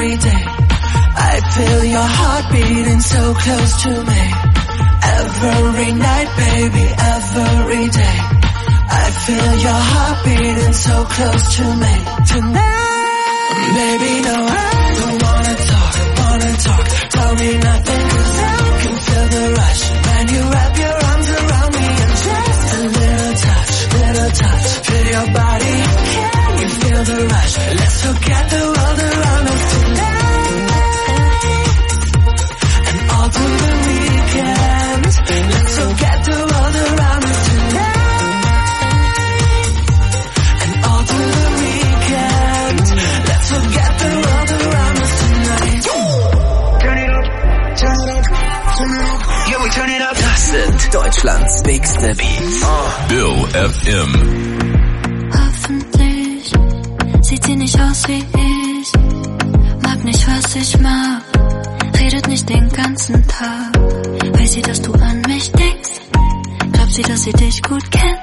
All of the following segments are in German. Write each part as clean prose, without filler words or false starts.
every day. I feel your heart beating so close to me. Every night, baby, every day. I feel your heart beating so close to me. Tonight, baby, no, I don't wanna talk. Tell me nothing, 'cause I can feel the rush when you wrap your arms around me and just a little touch. Feel your body, can you feel the rush? Let's forget the world around us tonight, and all through the weekend. Let's forget the world around us tonight, and all through the weekend. Let's forget the world around us tonight. Turn it up, turn it up, turn it up. Yeah, we turn it up. Das sind Deutschlands bigste Beats. Bill FM. Hoffentlich sieht sie nicht aus wie ich, mag nicht, was ich mag, redet nicht den ganzen Tag. Weiß sie, dass du an mich denkst? Glaubt sie, dass sie dich gut kennt?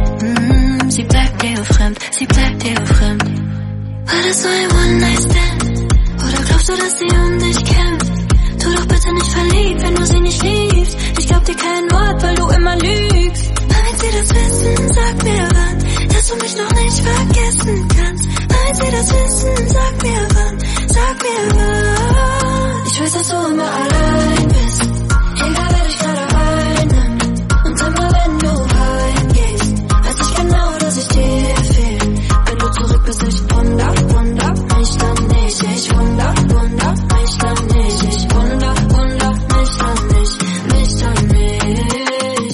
Sie bleibt dir fremd, sie bleibt dir fremd. War das so ein One-Night-Stand? Oder glaubst du, dass sie um dich kämpft? Tu doch bitte nicht verliebt, wenn du sie nicht liebst. Ich glaub dir kein Wort, weil du immer lügst. Wenn sie das wissen, sag mir wann, dass du mich noch nicht vergessen kannst. Wenn sie das wissen, sag mir wann, sag mir wann. Ich weiß, dass du immer allein bist, egal wer dich gerade einnimmt. Und immer wenn du heimgehst, weiß ich genau, dass ich dir fehl. Wenn du zurück bist, ich wunder mich dann nicht. Ich wunder mich dann nicht. Ich wunder mich dann nicht.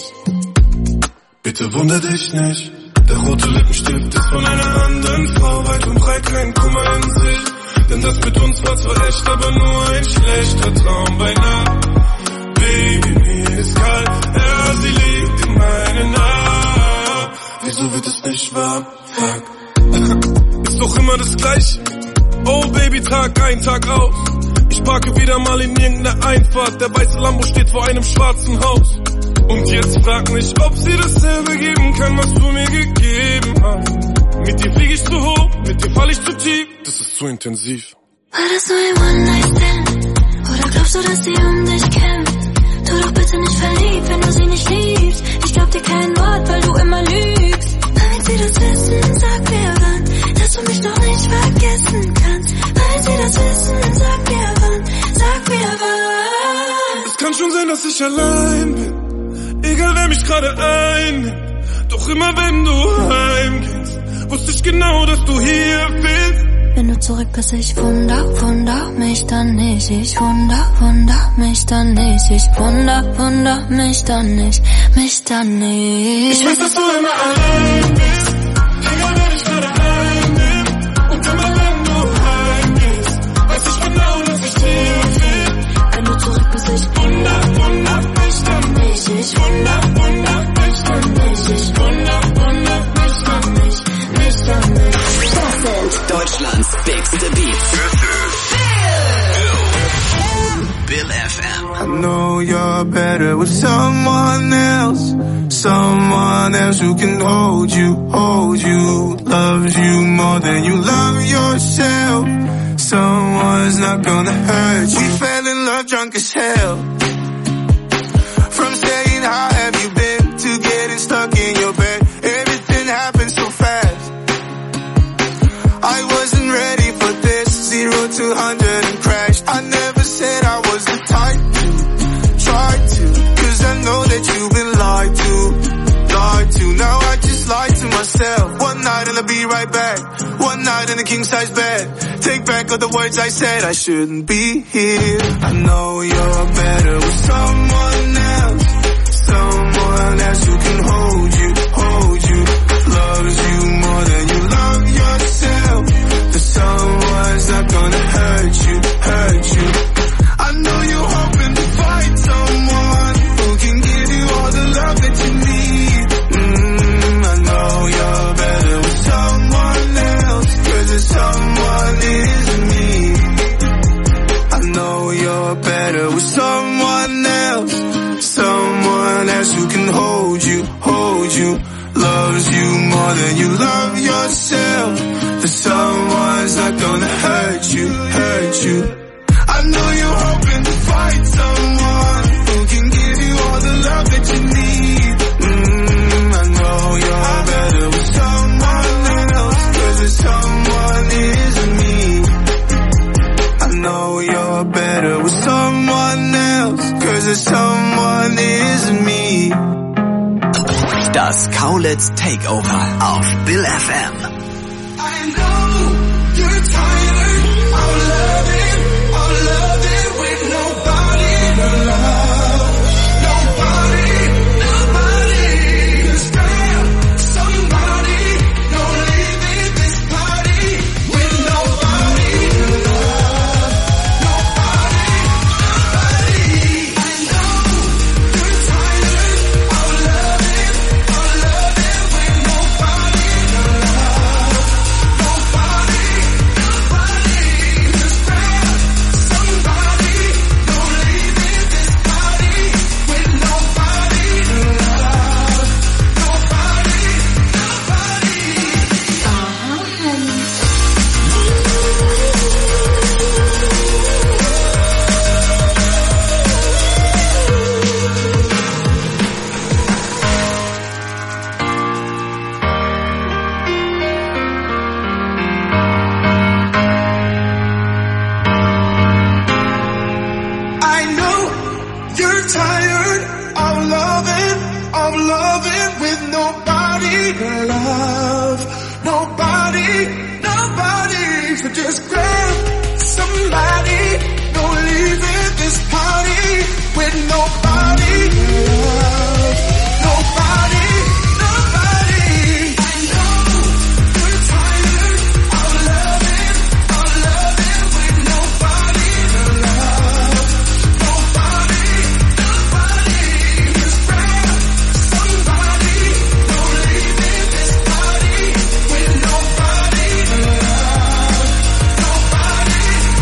Bitte wunder dich nicht, der rote Lippenstift ist von einer anderen Frau. Weit und breit kein Kummer in sich, denn das mit uns war zwar echt, aber nur ein schlechter Traum beinahe. Baby, mir ist kalt, ja, sie liegt in meinen Armen. Wieso wird es nicht wahr? Fuck. Ist doch immer das Gleiche. Oh Baby, Tag ein, Tag aus. Ich parke wieder mal in irgendeiner Einfahrt. Der weiße Lambo steht vor einem schwarzen Haus. Und jetzt frag mich, ob sie dasselbe geben kann, was du mir gegeben hast. Mit dir flieg ich zu hoch, mit dir fall ich zu tief. Das ist zu intensiv. War das so ein One-Night-Stand? Oder glaubst du, dass sie um dich kämpft? Tu doch bitte nicht verliebt, wenn du sie nicht liebst. Ich glaub dir kein Wort, weil du immer lügst. Wenn sie das wissen, sag mir wann, dass du mich noch nicht vergessen kannst. Wenn sie das wissen, sag mir wann, sag mir wann. Es kann schon sein, dass ich allein bin, egal wer mich gerade einnimmt. Doch immer wenn du heimgehst, wusste ich genau, dass du hier bist. Wenn du zurück bist, ich wunder mich dann nicht. Ich wunder mich dann nicht. Ich wunder mich dann nicht, mich dann nicht. Ich weiß, dass du immer allein bist, egal wer dich gerade einnimmt. Und immer wenn du heimgehst, weiß ich genau, dass ich dir will. Wenn du zurück bist, ich wunder mich dann nicht. Ich wunder mich dann nicht. Ich wunder mich dann nicht, mich dann nicht. Das sind Deutschlands bigste Beats. Bill FM. I know you're better with someone else who can hold you, loves you more than you love yourself. Someone's not gonna hurt you. We fell in love drunk as hell. From saying how have you been to getting stuck in your bed. Everything happened so fast. I wasn't ready for this. 0 to 100 and crashed. I never said I was the type to try to, 'cause I know that you've been lied to. Now I just lied to myself. One night and I'll be right back. One night in a king size bed. Take back all the words I said. I shouldn't be here. I know you're better with someone else who can hold you, loves you more than you love yourself. The someone's not gonna hurt you. I know you're hoping to find someone who can give you all the love that you need. I know you're better with someone else, 'cause the someone isn't me. I know you're better with someone else who can hold you, loves you more than you love yourself. The someone's not gonna hurt you. you. I know you're hoping to find someone who can give you all the love that you need. I know you're better with someone else, 'cause it's someone isn't me. I know you're better with someone else, 'cause it's someone isn't me. Das Kaulitz Takeover auf Bill FM. I know you're tired of loving with nobody to love. Nobody. Just grab somebody. Don't leave in this party with nobody to love. Nobody. I know you're tired of loving with nobody to love. Nobody. Just grab somebody. Don't leave in this party with nobody to love. Nobody. I know you're tired of loving with nobody to love. Nobody. So just grab somebody. Don't leave in this party with nobody to love. Nobody. I know you're tired of loving with nobody to love. Nobody. Just grab somebody. Don't leave in this party with nobody to love. Nobody.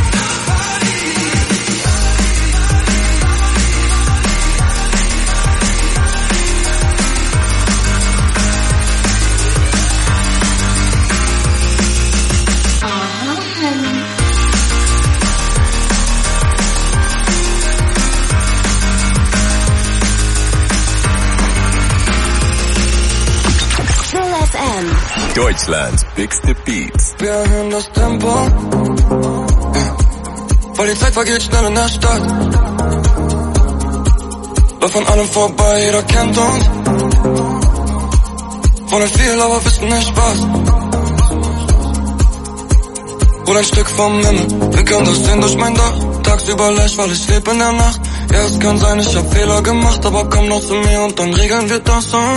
Bill FM. Deutschlands bigste Beats. Wir erhöhen das Tempo, weil die Zeit vergeht schnell in der Stadt. Läuft an allem vorbei, jeder kennt uns. Wollen viel, aber wissen nicht was. Hol ein Stück vom Himmel, wir können das sehen durch mein Dach. Tagsüber leicht, weil ich lebe in der Nacht. Ja, es kann sein, ich hab Fehler gemacht, aber komm noch zu mir und dann regeln wir das so.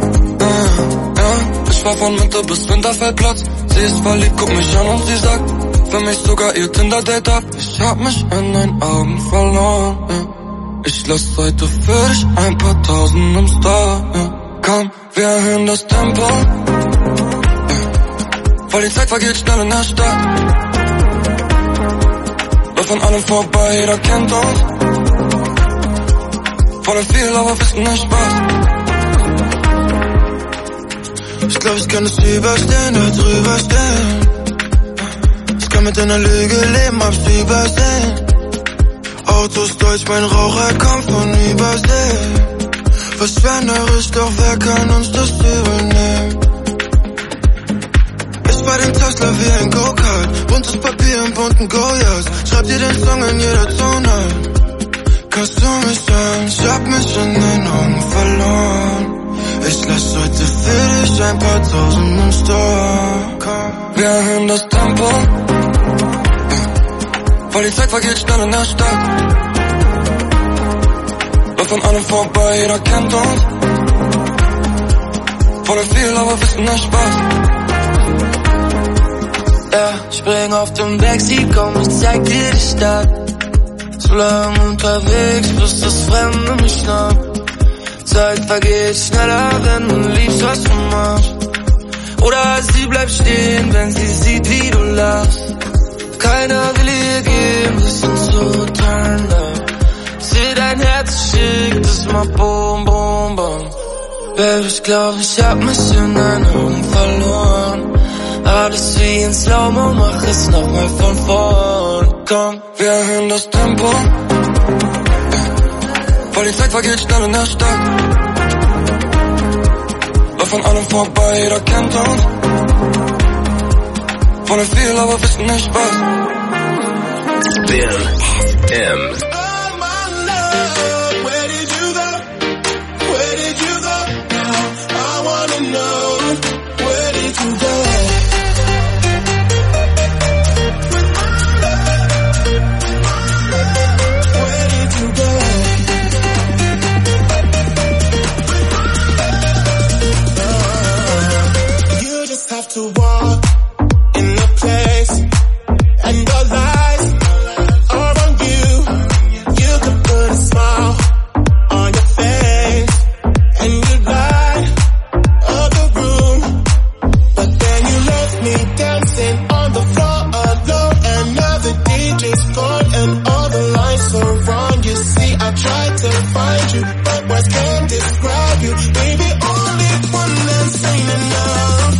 Ich war von Winter bis Winterfeldplatz. Sie ist verliebt, guck mich an und sie sagt, für mich sogar ihr Tinder-Date ab. Ich hab mich in deinen Augen verloren, ja. Ich lass heute für dich ein paar Tausend im Store, ja. Komm, wir erhöhen das Tempo, ja. Weil die Zeit vergeht schnell in der Stadt. Läuft an allem vorbei, jeder kennt uns. Wollen viel, aber wissen nicht was. Ich glaub, ich kann es überstehen, da drüber stehen. Ich kann mit einer Lüge leben, hab's übersehen. Autos deutsch, mein Raucher kommt von Übersee. Verschwenderisch, doch wer kann uns das übernehmen? Ich fahr den Tesla wie ein Go-Kart. Buntes Papier im bunten Goyas. Schreib dir den Song in jeder Tonart. Kannst du mich an? Ich hab mich in den Augen verloren. Ich lass heute für dich ein paar Tausend im Store. Wir erhöhen das Tempo, weil die Zeit vergeht schnell in der Stadt. Läuft an allem vorbei, jeder kennt uns. Wollen viel, aber wissen nicht was. Ja, spring auf dem Backseat, komm, ich zeig dir die Stadt. Zu lang unterwegs, bis das Fremde mich schnappt. Zeit vergeht schneller, wenn du liebst, was du machst. Oder sie bleibt stehen, wenn sie sieht, wie du lachst. Keiner will ihr geben, wir sind so turned up. Seh dein Herz, schick das mal boom, boom, boom. Baby, ich glaub, ich hab mich in deinen Augen verloren. Alles wie in Slow-Mo, mach es nochmal von vorn. Komm, wir erhöhen das Tempo, weil die Zeit vergeht schnell in der Stadt. Lauf an allem vorbei, jeder kennt uns. Wollen viel, aber wissen nicht was. Bill FM. To walk in the place, and all eyes are on you. You could put a smile on your face, and you light up the room. But then you left me dancing on the floor alone, and now the DJ's gone, and all the lights are wrong. You see, I tried to find you, but words can't describe you. Baby, only one that's ain't enough.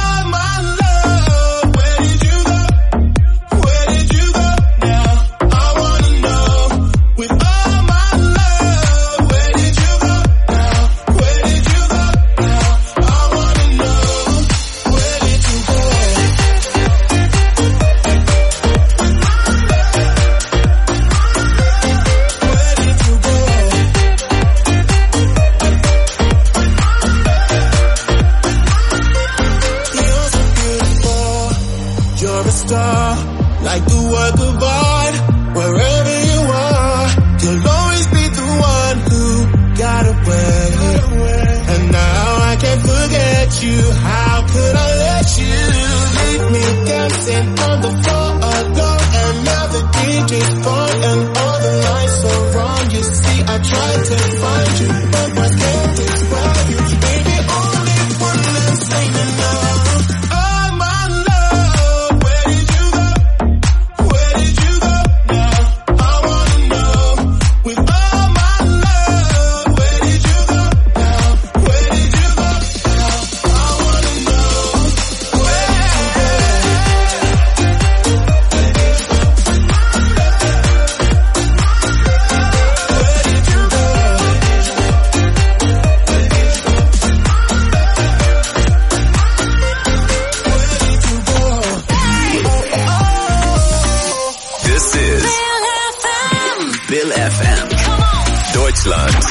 Like the work of art, wherever you are, you'll always be the one who got away. And now I can't forget you. How could I let you leave me dancing on the floor alone? And now the DJ's gone and all the lights are wrong. You see, I tried to find you, but I can't describe you. Baby, only one less ain't enough. Deutschland.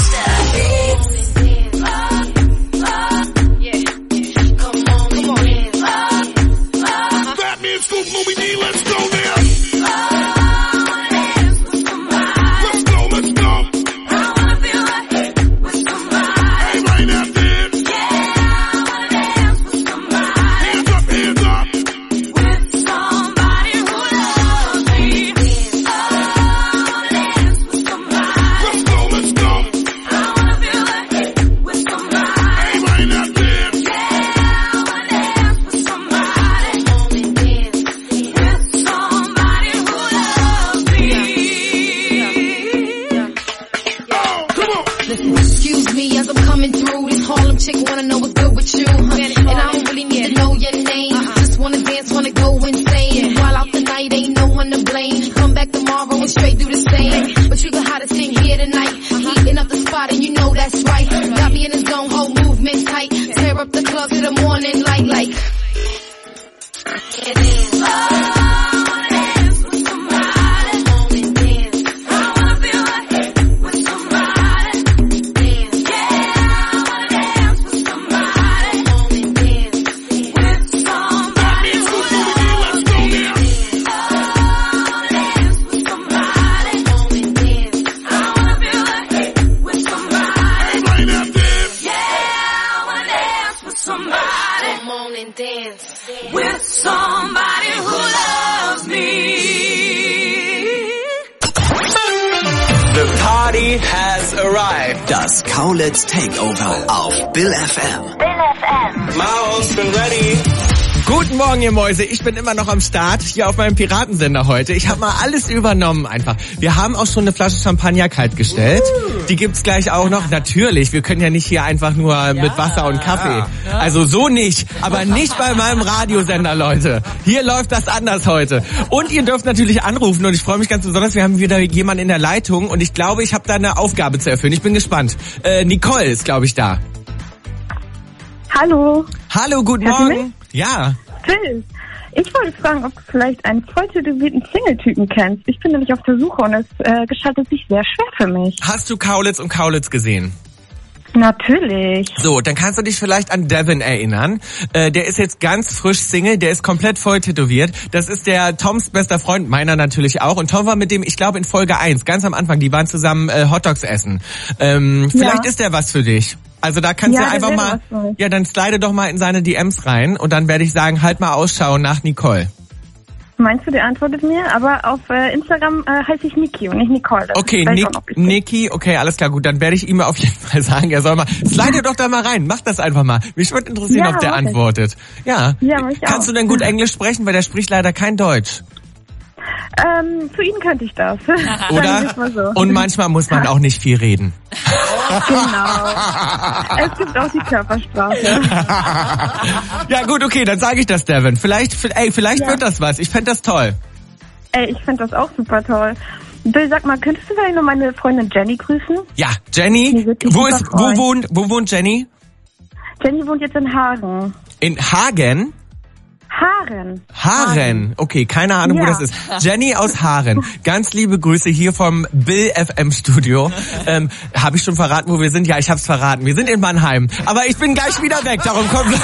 Das Kaulitz Takeover auf Bill FM. Bill FM. Mouse, been ready. Guten Morgen, ihr Mäuse. Ich bin immer noch am Start hier auf meinem Piratensender heute. Ich habe mal alles übernommen einfach. Wir haben auch schon eine Flasche Champagner kalt gestellt. Die gibt's gleich auch noch. Natürlich, wir können ja nicht hier einfach nur mit Wasser und Kaffee. Also so nicht. Aber nicht bei meinem Radiosender, Leute. Hier läuft das anders heute. Und ihr dürft natürlich anrufen und ich freue mich ganz besonders. Wir haben wieder jemanden in der Leitung und ich glaube, ich habe da eine Aufgabe zu erfüllen. Ich bin gespannt. Nicole ist, glaube ich, da. Hallo. Hallo, guten Morgen. Ja. Phil, ich wollte fragen, ob du vielleicht einen voll tätowierten Single-Typen kennst. Ich bin nämlich auf der Suche und es gestaltet sich sehr schwer für mich. Hast du Kaulitz und Kaulitz gesehen? Natürlich. So, dann kannst du dich vielleicht an Devin erinnern. Der ist jetzt ganz frisch Single, der ist komplett voll tätowiert. Das ist der Toms bester Freund, meiner natürlich auch. Und Tom war mit dem, ich glaube in Folge 1, ganz am Anfang, die waren zusammen Hotdogs essen. Vielleicht ist der was für dich. Also da kannst du einfach mal, dann slide doch mal in seine DMs rein und dann werde ich sagen, halt mal Ausschau nach Nicole. Meinst du, der antwortet mir? Aber auf Instagram heiße ich Niki und nicht Nicole. Das okay, Niki, okay, alles klar, gut. Dann werde ich ihm auf jeden Fall sagen, er soll mal, slide doch da mal rein, mach das einfach mal. Mich würde interessieren, ob der antwortet. Ja, kannst du denn gut Englisch sprechen, weil der spricht leider kein Deutsch. Für ihn könnte ich das. Oder? So. Und manchmal muss man auch nicht viel reden. Genau. Es gibt auch die Körpersprache. Ja gut, okay, dann sage ich das, Devin. Vielleicht wird das was. Ich fände das toll. Ich fände das auch super toll. Bill, sag mal, könntest du vielleicht noch meine Freundin Jenny grüßen? Ja, Jenny. Wo wohnt Jenny? Jenny wohnt jetzt in Hagen. In Hagen? Hagen. Okay, keine Ahnung, wo das ist. Jenny aus Hagen. Ganz liebe Grüße hier vom Bill FM Studio. Habe ich schon verraten, wo wir sind? Ja, ich hab's verraten. Wir sind in Mannheim. Aber ich bin gleich wieder weg, darum kommt...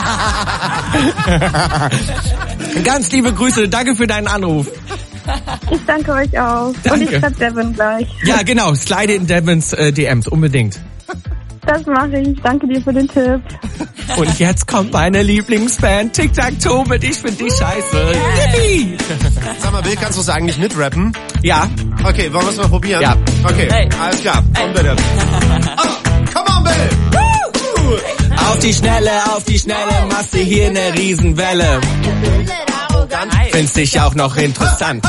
Ganz liebe Grüße, danke für deinen Anruf. Ich danke euch auch. Danke. Und ich schreibe Devin gleich. Ja, genau, slide in Devins DMs, unbedingt. Das mache ich. Danke dir für den Tipp. Und jetzt kommt meine Lieblingsband Tic-Tac-Toe mit Ich find dich scheiße. Yippie! Sag mal, Bill, kannst du es eigentlich mitrappen? Ja. Okay, wollen wir es mal probieren? Ja. Okay, alles klar. Komm bitte. Oh, come on, Bill! Auf die Schnelle, machst du hier ne Riesenwelle. Findest dich auch noch interessant.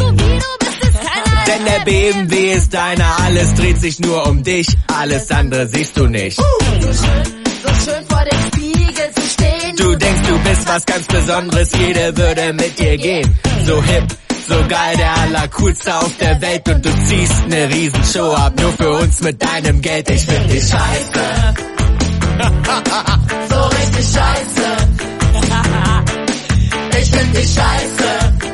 Denn der BMW ist deiner, alles dreht sich nur um dich, alles andere siehst du nicht. So schön vor dem Spiegel zu stehen. Du denkst, du bist was ganz Besonderes, jeder würde mit dir gehen. So hip, so geil, der allercoolste auf der Welt und du ziehst ne Riesenshow ab, nur für uns mit deinem Geld. Ich find dich scheiße. So richtig scheiße. Ich find dich scheiße.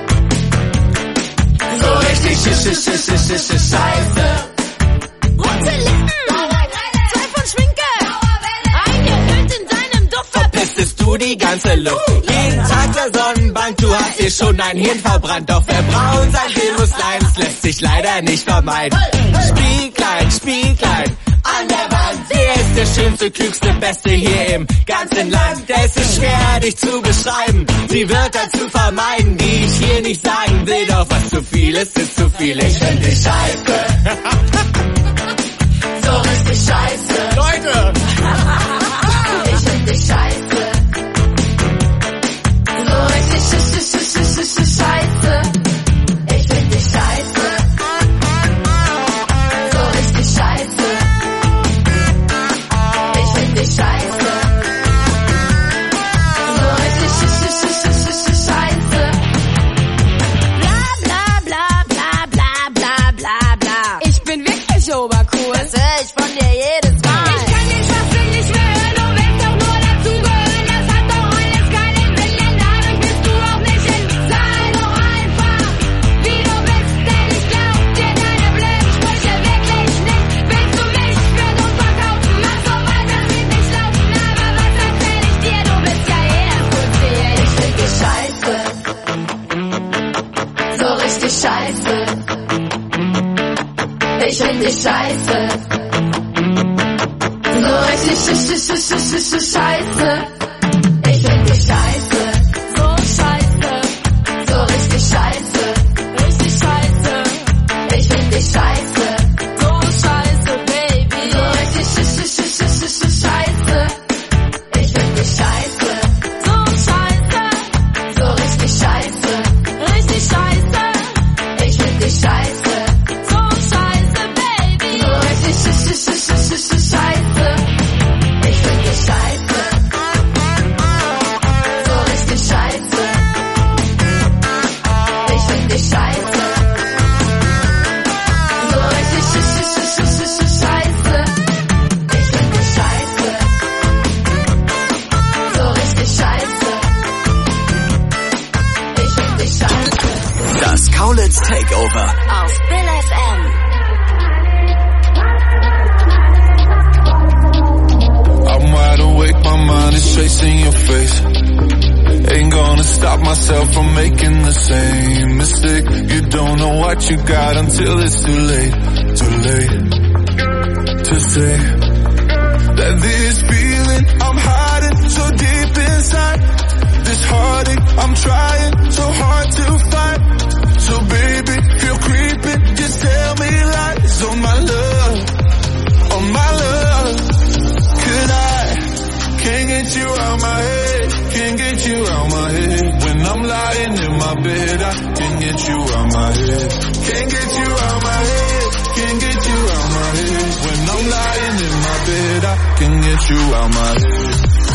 So richtig scheiße. Rote Lippen, 2 von Schminke, eingehüllt in deinem Duft, verpestest du die ganze Luft. Jeden Tag der Sonnenbank, du hast dir schon dein Hirn verbrannt. Doch wer braun sein will, muss leiden, es lässt sich leider nicht vermeiden. Spieglein, an der Wand, wer ist der schönste, klügste, beste hier im ganzen Land? Es ist schwer, dich zu beschreiben, die Wörter zu vermeiden, die ich hier nicht sagen will. Doch was zu viel ist zu viel. Ich find dich scheiße. So richtig scheiße. Leute! Ich find dich scheiße. So richtig scheiße. Ich find dich scheiße. So richtig scheiße. Ich find dich scheiße. So richtig scheiße. Bla bla bla bla bla bla bla bla. Ich bin wirklich obercool. Das hör ich von dir jedes Mal. Ich kann den Schwachsinn nicht mehr hören, du willst doch nur dazugehören. Das hat doch alles keinen Sinn, denn dadurch bist du auch nicht in. Sei doch einfach, wie du bist, denn ich glaub dir deine blöden Sprüche wirklich nicht. Willst du mich für dumm verkaufen? Mach so weiter, wird nicht laufen. Aber was erzähl ich dir? Du bist ja das Coolste hier. Ich find dich scheiße. So richtig scheiße. Ich find dich scheiße. So richtig scheiße. Ich find dich scheiße. So scheiße. So richtig scheiße. Richtig scheiße. Ich find dich scheiße. So scheiße, Baby. So richtig scheiße. Ich find dich scheiße. So scheiße. Deutschlands Takeover. Auf Bill FM. I'm wide awake, my mind is chasing your face. Ain't gonna stop myself from making the same mistake. You don't know what you got until it's too late to say that this feeling I'm hiding so deep inside, this heartache I'm trying so hard to fight. So baby, if you're creeping, just tell me lies on my love, on my love. Could I can't get you out my head, can't get you out my head. When I'm lying in my bed, I can't get you out my head, can't get you out my head, can't get you out my head. When I'm lying in my bed, I can't get you out my head.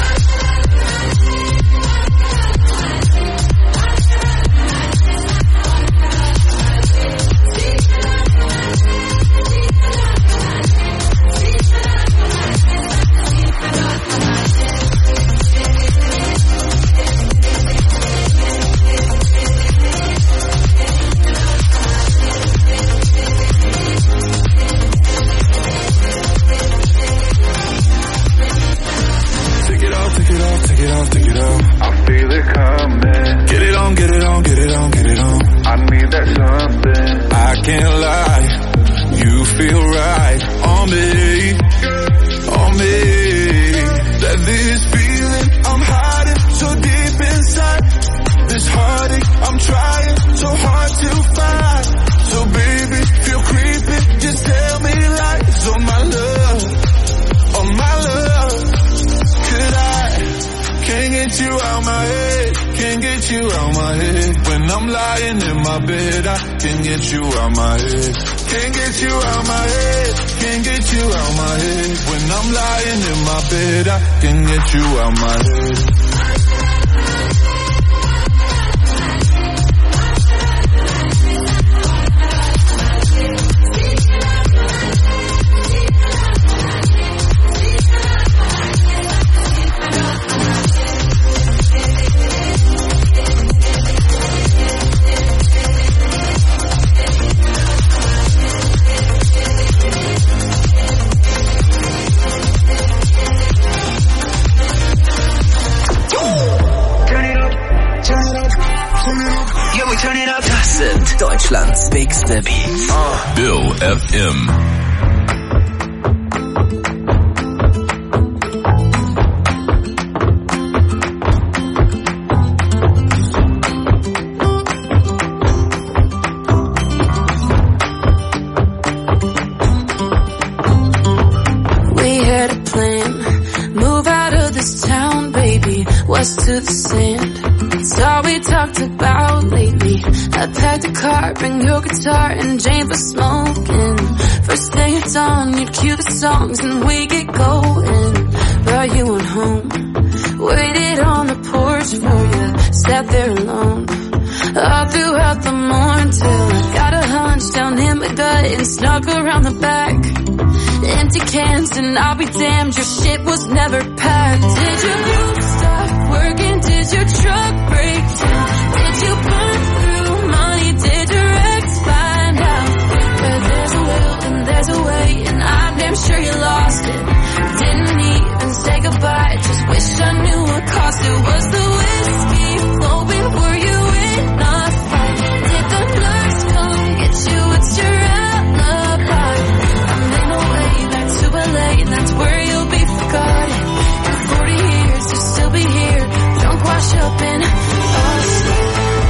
Take it off. I feel it coming. Get it on, get it on, get it on, get it on. I need that something. I can't lie, you feel right on me, on me. That this feeling I'm hiding so deep inside, this heartache I'm trying so hard to find. So baby, if you're creeping, just tell me lies on my love, on my love. Could I can't get you out my head, can't get you out my head. When I'm lying in my bed, I can't get you out my head, can't get you out my head, can't get you out my head. When I'm lying in my bed, I can't get you out my head. Das sind Deutschlands bigste Beats. Bill FM. We had a plan, move out of this town, baby, west to the sand. It's all we talked about lately. I packed a car, bring your guitar and Jane for smoking. First thing it's on, you'd cue the songs and we get going. Brought you on home, waited on the porch for you, sat there alone. All throughout the morning till I got a hunch down in my gut and snuck around the back. Empty cans and I'll be damned, your shit was never packed. Did your groove stop working? Did your truck break down? Did you burn through money? Did your ex find out? But there's a will and there's a way, and I'm damn sure you lost it. Didn't even say goodbye, just wish I knew what cost it. Was the whiskey flowing? Were you in a fight? Did the nurse come get you? It's your alibi. I'm in a way back to LA, and that's where you'll be forgotten. In 40 years you'll still be here, drunk, wash up and asleep.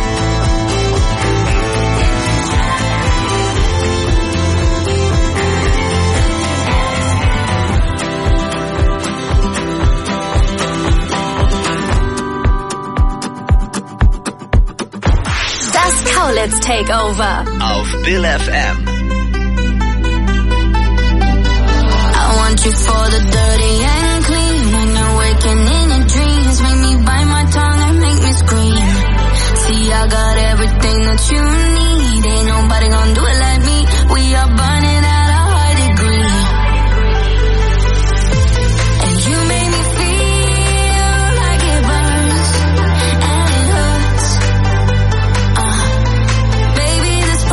Das Kaulitz Takeover auf Bill FM. I want you for the dirty and clean. When you're waking in your dreams, make me bite my tongue and make me scream. See, I got everything that you need. Ain't nobody gonna do it like me. We are burning at a high degree. And you make me feel like it burns and it hurts. Baby, this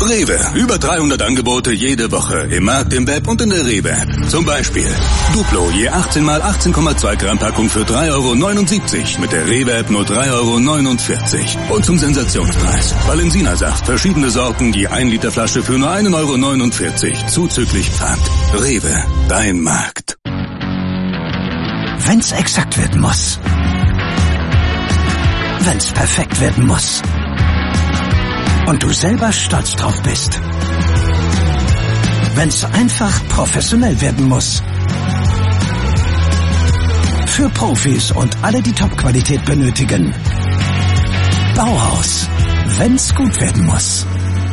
Rewe. Über 300 Angebote jede Woche. Im Markt, im Web und in der Rewe-App. Zum Beispiel Duplo je 18 mal 18,2 Gramm Packung für 3,79 €. Mit der Rewe-App nur 3,49 €. Und zum Sensationspreis. Valensina-Saft. Verschiedene Sorten, die 1 Liter Flasche für nur 1,49 € zuzüglich Pfand. Rewe, dein Markt. Wenn's exakt werden muss. Wenn's perfekt werden muss. Und du selber stolz drauf bist. Wenn's einfach professionell werden muss. Für Profis und alle, die Top-Qualität benötigen. Bauhaus. Wenn's gut werden muss.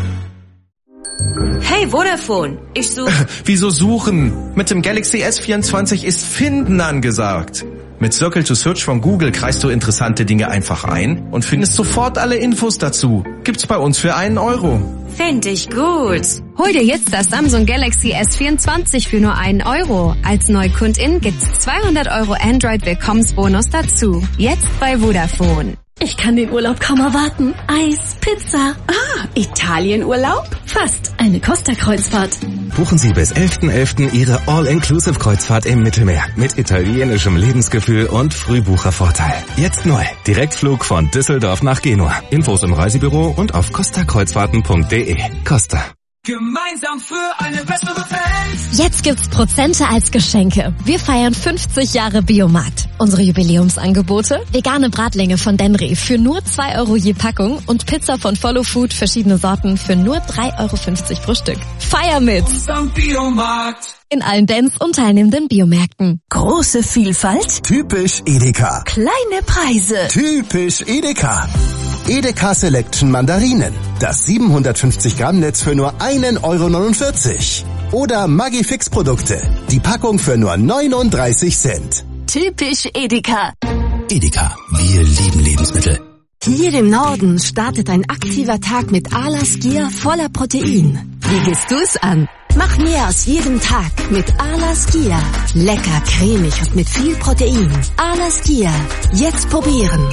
Hey Vodafone, ich suche... Wieso suchen? Mit dem Galaxy S24 ist Finden angesagt. Mit Circle to Search von Google kreist du interessante Dinge einfach ein und findest sofort alle Infos dazu. Gibt's bei uns für 1 €. Find ich gut. Hol dir jetzt das Samsung Galaxy S24 für nur 1 €. Als Neukundin gibt's 200 € Android-Willkommensbonus dazu. Jetzt bei Vodafone. Ich kann den Urlaub kaum erwarten. Eis, Pizza. Italienurlaub? Fast eine Costa-Kreuzfahrt. Buchen Sie bis 11.11. Ihre All-Inclusive-Kreuzfahrt im Mittelmeer mit italienischem Lebensgefühl und Frühbuchervorteil. Jetzt neu. Direktflug von Düsseldorf nach Genua. Infos im Reisebüro und auf costakreuzfahrten.de. Costa. Gemeinsam für eine bessere Welt. Jetzt gibt's Prozente als Geschenke. Wir feiern 50 Jahre Biomarkt. Unsere Jubiläumsangebote: vegane Bratlinge von Denry für nur 2 € je Packung und Pizza von Follow Food verschiedene Sorten für nur 3,50 € pro Stück. Feier mit! Biomarkt. In allen Dance und teilnehmenden Biomärkten. Große Vielfalt. Typisch Edeka. Kleine Preise. Typisch Edeka. Edeka Selection Mandarinen. Das 750 Gramm Netz für nur 1,49 €. Oder Maggi-Fix Produkte. Die Packung für nur 39 Cent. Typisch Edeka. Edeka. Wir lieben Lebensmittel. Hier im Norden startet ein aktiver Tag mit Alaskia voller Protein. Wie gehst du's an? Mach mehr aus jedem Tag mit Alaskia. Lecker, cremig und mit viel Protein. Alaskia. Jetzt probieren.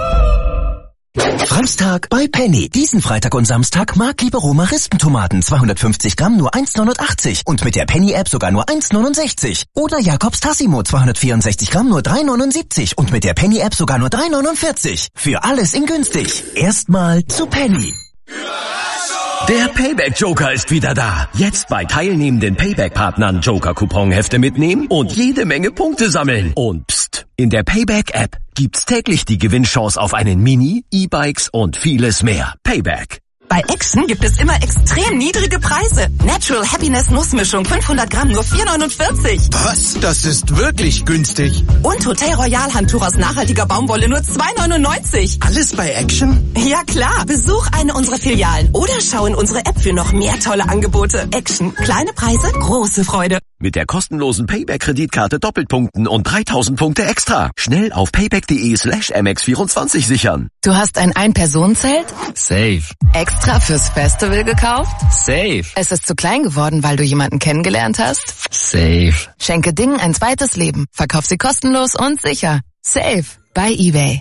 Freitag bei Penny. Diesen Freitag und Samstag Mark Libero Rispentomaten 250 Gramm nur 1,89 € und mit der Penny-App sogar nur 1,69 €. Oder Jakobs Tassimo 264 Gramm nur 3,79 € und mit der Penny-App sogar nur 3,49 €. Für alles in günstig. Erstmal zu Penny. Der Payback-Joker ist wieder da. Jetzt bei teilnehmenden Payback-Partnern Joker-Couponhefte mitnehmen und jede Menge Punkte sammeln. Und pst, in der Payback-App gibt's täglich die Gewinnchance auf einen Mini, E-Bikes und vieles mehr. Payback. Bei Action gibt es immer extrem niedrige Preise. Natural Happiness Nussmischung 500 Gramm nur 4,49 €. Was? Das ist wirklich günstig. Und Hotel Royal Handtuch aus nachhaltiger Baumwolle nur 2,99 €. Alles bei Action? Ja klar. Besuch eine unserer Filialen oder schau in unsere App für noch mehr tolle Angebote. Action. Kleine Preise, große Freude. Mit der kostenlosen Payback-Kreditkarte Doppelpunkten und 3000 Punkte extra. Schnell auf payback.de/mx24 sichern. Du hast ein Ein-Personen-Zelt? Safe. Extra fürs Festival gekauft? Safe. Es ist zu klein geworden, weil du jemanden kennengelernt hast? Safe. Schenke Dingen ein zweites Leben. Verkauf sie kostenlos und sicher. Safe. Bei eBay.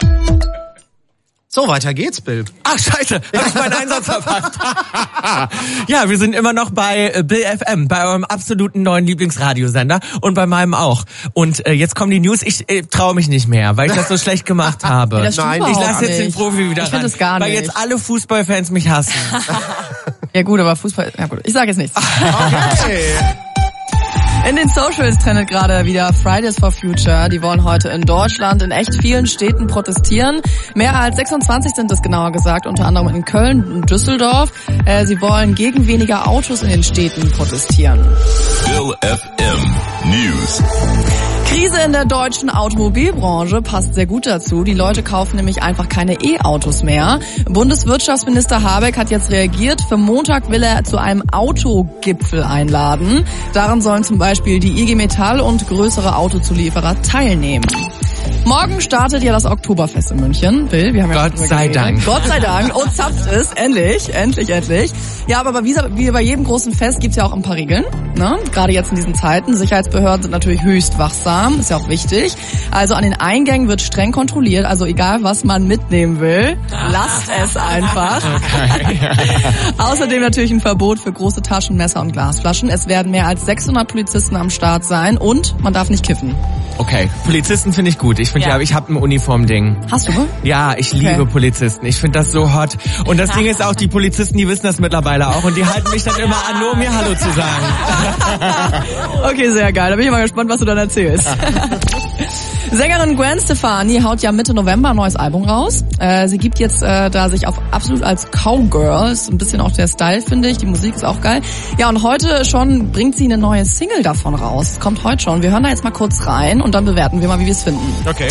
So, weiter geht's, Bill. Ach, scheiße, hab ich meinen Einsatz verpasst. Ja, wir sind immer noch bei Bill FM, bei eurem absoluten neuen Lieblingsradiosender und bei meinem auch. Und jetzt kommen die News, ich traue mich nicht mehr, weil ich das so schlecht gemacht habe. Nein, ich lasse jetzt den Profi wieder ran, das gar nicht. weil jetzt alle Fußballfans mich hassen. Ja gut, aber Fußball, ja gut, ich sage jetzt nichts. Okay. In den Socials trendet gerade wieder Fridays for Future. Die wollen heute in Deutschland in echt vielen Städten protestieren. Mehr als 26 sind es genauer gesagt, unter anderem in Köln und Düsseldorf. Sie wollen gegen weniger Autos in den Städten protestieren. Bill FM News. Krise in der deutschen Automobilbranche passt sehr gut dazu. Die Leute kaufen nämlich einfach keine E-Autos mehr. Bundeswirtschaftsminister Habeck hat jetzt reagiert. Für Montag will er zu einem Autogipfel einladen. Daran sollen zum Beispiel die IG Metall und größere Autozulieferer teilnehmen. Morgen startet ja das Oktoberfest in München. Bill, wir haben ja Gott sei Dank. Gott sei Dank. Oh, zapft es. Endlich. Ja, aber wie bei jedem großen Fest gibt's ja auch ein paar Regeln. Ne? Gerade jetzt in diesen Zeiten. Sicherheitsbehörden sind natürlich höchst wachsam. Ist ja auch wichtig. Also an den Eingängen wird streng kontrolliert. Also egal, was man mitnehmen will, lasst es einfach. Okay. Außerdem natürlich ein Verbot für große Taschen, Messer und Glasflaschen. Es werden mehr als 600 Polizisten am Start sein und man darf nicht kiffen. Okay, Polizisten finde ich gut. Ich finde ja, ich habe ein Uniformding. Hast du? Ja, ich liebe Polizisten. Ich finde das so hot. Und das Ding ist auch, die Polizisten, die wissen das mittlerweile auch und die halten mich dann immer an, nur um mir Hallo zu sagen. Okay, sehr geil. Da bin ich mal gespannt, was du dann erzählst. Sängerin Gwen Stefani haut ja Mitte November ein neues Album raus. Sie gibt jetzt da sich auf absolut als Cowgirl, ist ein bisschen auch der Style, finde ich. Die Musik ist auch geil. Ja, und heute schon bringt sie eine neue Single davon raus. Kommt heute schon. Wir hören da jetzt mal kurz rein und dann bewerten wir mal, wie wir es finden. Okay.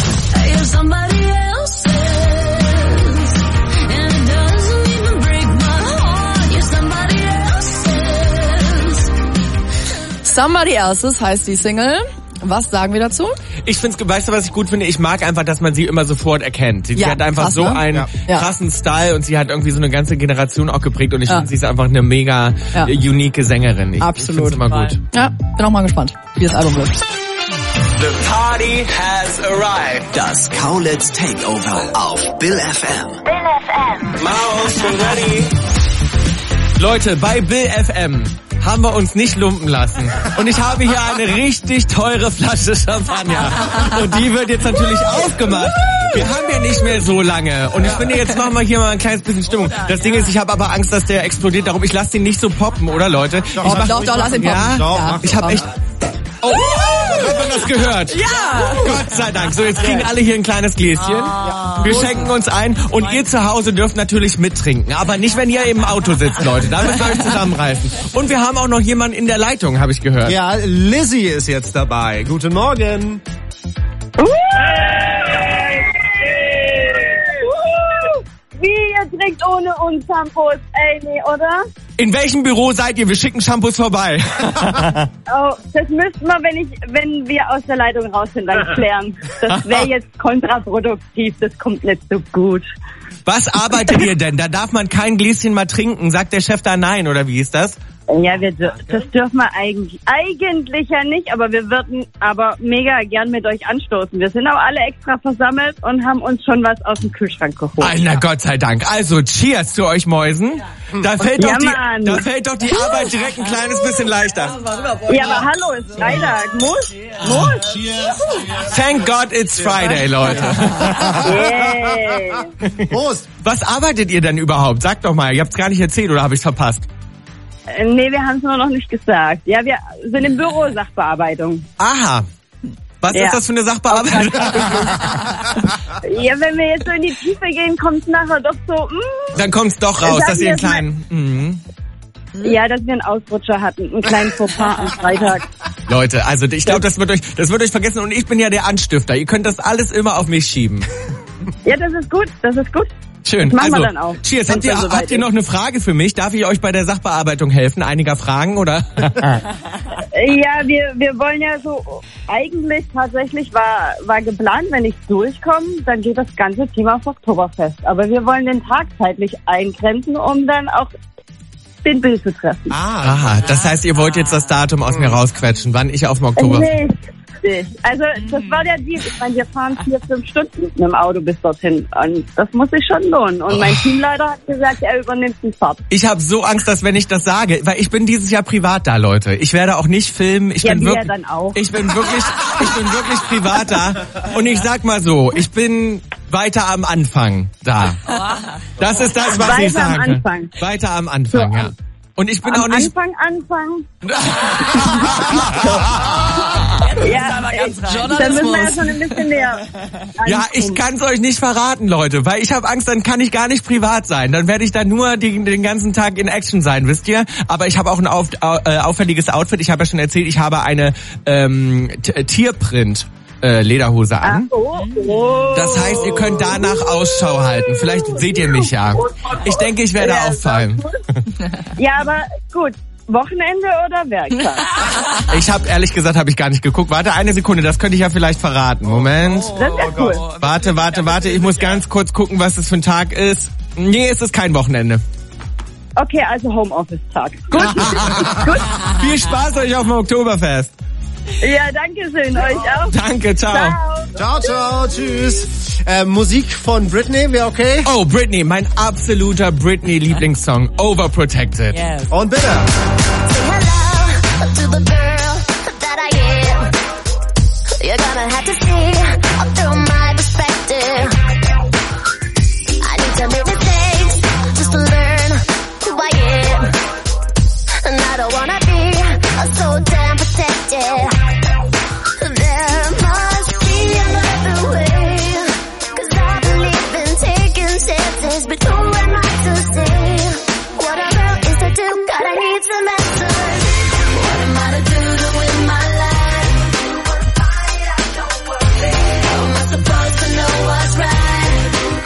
Somebody Else's heißt die Single. Was sagen wir dazu? Ich find's, weißt du, was ich gut finde? Ich mag einfach, dass man sie immer sofort erkennt. Sie hat einfach krass, so einen krassen Style und sie hat irgendwie so eine ganze Generation auch geprägt und ich finde, sie ist einfach eine mega unique Sängerin. Absolut. Ich find's immer gut. Ja, bin auch mal gespannt, wie das Album wird. The party has arrived. Das Kaulitz Takeover auf Bill FM. Bill FM. Maus, ready? Leute, bei Bill FM haben wir uns nicht lumpen lassen. Und ich habe hier eine richtig teure Flasche Champagner. Und die wird jetzt natürlich aufgemacht. Wir haben ja nicht mehr so lange. Und ich finde, jetzt machen wir hier mal ein kleines bisschen Stimmung. Das Ding ist, ich habe aber Angst, dass der explodiert. Darum, ich lasse den nicht so poppen, oder Leute? Doch, lass ihn poppen. Ja, ich habe echt... Oh, hat man das gehört? Ja! Gott sei Dank. So, jetzt kriegen alle hier ein kleines Gläschen. Wir schenken uns ein und ihr zu Hause dürft natürlich mittrinken. Aber nicht, wenn ihr im Auto sitzt, Leute. Da müsst ihr euch zusammenreißen. Und wir haben auch noch jemanden in der Leitung, habe ich gehört. Ja, Lizzie ist jetzt dabei. Guten Morgen. Wie, ihr trinkt ohne uns Shampoos? Ey, nee, oder? In welchem Büro seid ihr? Wir schicken Shampoos vorbei. Oh, das müssten wir, wenn wir aus der Leitung raus sind, dann klären. Das wäre jetzt kontraproduktiv, das kommt nicht so gut. Was arbeitet ihr denn? Da darf man kein Gläschen mal trinken. Sagt der Chef da nein, oder wie ist das? Ja, das dürfen wir eigentlich ja nicht, aber wir würden aber mega gern mit euch anstoßen. Wir sind auch alle extra versammelt und haben uns schon was aus dem Kühlschrank geholt. Na Gott sei Dank. Also, cheers zu euch Mäusen. Da fällt doch die Arbeit direkt ein kleines bisschen leichter. Ja, aber hallo, ist Freitag. Muss. Thank God it's Friday, Leute. Yeah. Prost. Was arbeitet ihr denn überhaupt? Sagt doch mal, ihr habt's gar nicht erzählt oder habe ich's verpasst? Nee, wir haben es nur noch nicht gesagt. Ja, wir sind im Büro Sachbearbeitung. Aha. Was ist das für eine Sachbearbeitung? Ja, wenn wir jetzt so in die Tiefe gehen, kommt's nachher doch so... Dann kommt's doch raus, dass ihr einen kleinen... Ja, dass wir einen Ausrutscher hatten, einen kleinen Fauxpas am Freitag. Leute, also ich glaube, das wird euch vergessen und ich bin ja der Anstifter. Ihr könnt das alles immer auf mich schieben. Ja, das ist gut. Schön. Das machen wir dann auch. Cheers. Habt ihr noch eine Frage für mich? Darf ich euch bei der Sachbearbeitung helfen? Einiger Fragen, oder? Ja, wir wollen ja so, eigentlich tatsächlich war geplant, wenn ich durchkomme, dann geht das ganze Team auf Oktoberfest. Aber wir wollen den Tag zeitlich eingrenzen, um dann auch den Bill zu treffen. Aha, das heißt, ihr wollt jetzt das Datum aus mir rausquetschen, wann ich auf dem Oktoberfest... Also, das war der Deal. Ich meine, wir fahren 4-5 Stunden mit dem Auto bis dorthin. Und das muss sich schon lohnen. Und mein Teamleiter hat gesagt, er übernimmt die Fahrt. Ich habe so Angst, dass wenn ich das sage, weil ich bin dieses Jahr privat da, Leute. Ich werde auch nicht filmen. Ich bin wirklich privat da. Und ich sag mal so, ich bin weiter am Anfang da. Das ist das, was ich sagen kann. Weiter am Anfang, ja. Und ich bin auch nicht... Anfang. Ja, dann müssen wir ja schon ein bisschen näher. Ja, ich kann's euch nicht verraten, Leute, weil ich habe Angst, dann kann ich gar nicht privat sein. Dann werde ich da nur den ganzen Tag in Action sein, wisst ihr? Aber ich habe auch ein auffälliges Outfit. Ich habe ja schon erzählt, ich habe eine Tierprint Lederhose an. Das heißt, ihr könnt danach Ausschau halten. Vielleicht seht ihr mich ja. Ich denke, ich werde auffallen. Ja, aber gut. Wochenende oder Werktag? Ich habe ehrlich gesagt, habe ich gar nicht geguckt. Warte eine Sekunde, das könnte ich ja vielleicht verraten. Moment. Das ist ja cool. Warte. Ich muss ganz kurz gucken, was das für ein Tag ist. Nee, es ist kein Wochenende. Okay, also Homeoffice-Tag. Gut. Viel Spaß euch auf dem Oktoberfest. Ja, danke schön. Euch auch. Danke, ciao. Ciao, tschüss. Musik von Britney, wäre okay? Oh, Britney, mein absoluter Britney-Lieblingssong. Overprotected. Yes. Und bitte. To the girl that I am, you're gonna have to see through my perspective. I need to make mistakes just to learn who I am, and I don't wanna be so damn protected. There must be another way, 'cause I believe in taking chances, but who am I to say what a girl is to do? God, I need some answers. What am I to do to win my life? How am I supposed to know what's right?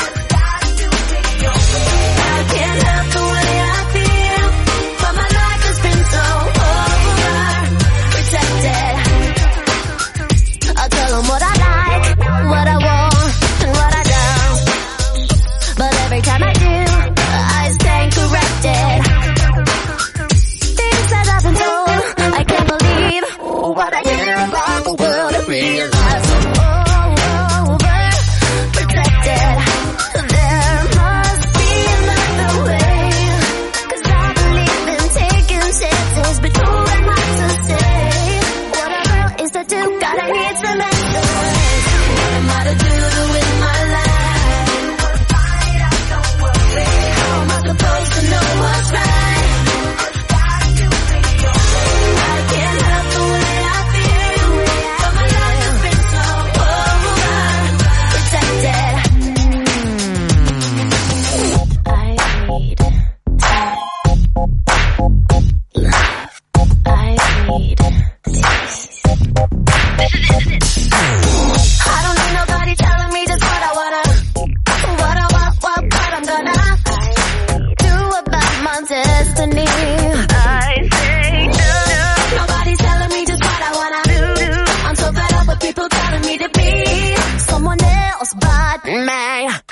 I can't help the way I feel, but my life has been so overprotected. I'll tell them what I like, what I want, and what I don't. But every time I do, I stand corrected. Things that I've been told, I can't believe what I hear about the world and realize I'm overprotected. There must be another way, 'cause I believe in taking chances, but who am I to say what a girl is to do? God, I need some answers. What am I to do to win my life? How am I supposed to know what's right? I can't help the way I feel, but my life has been so overprotected. I need love. I need peace. I don't need nobody telling me just what I wanna, what I want, what I'm gonna do about my destiny. I say no. Nobody's telling me just what I wanna do. I'm so fed up with people telling me to be someone else but me.